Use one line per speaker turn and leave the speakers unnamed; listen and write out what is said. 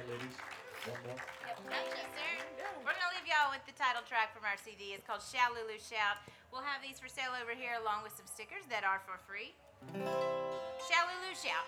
right, ladies? One more.
Yep, gotcha, sir. We're gonna leave y'all with the title track from our CD. It's called Shout Lulu Shout. We'll have these for sale over here along with some stickers that are for free. Shout Lulu Shout.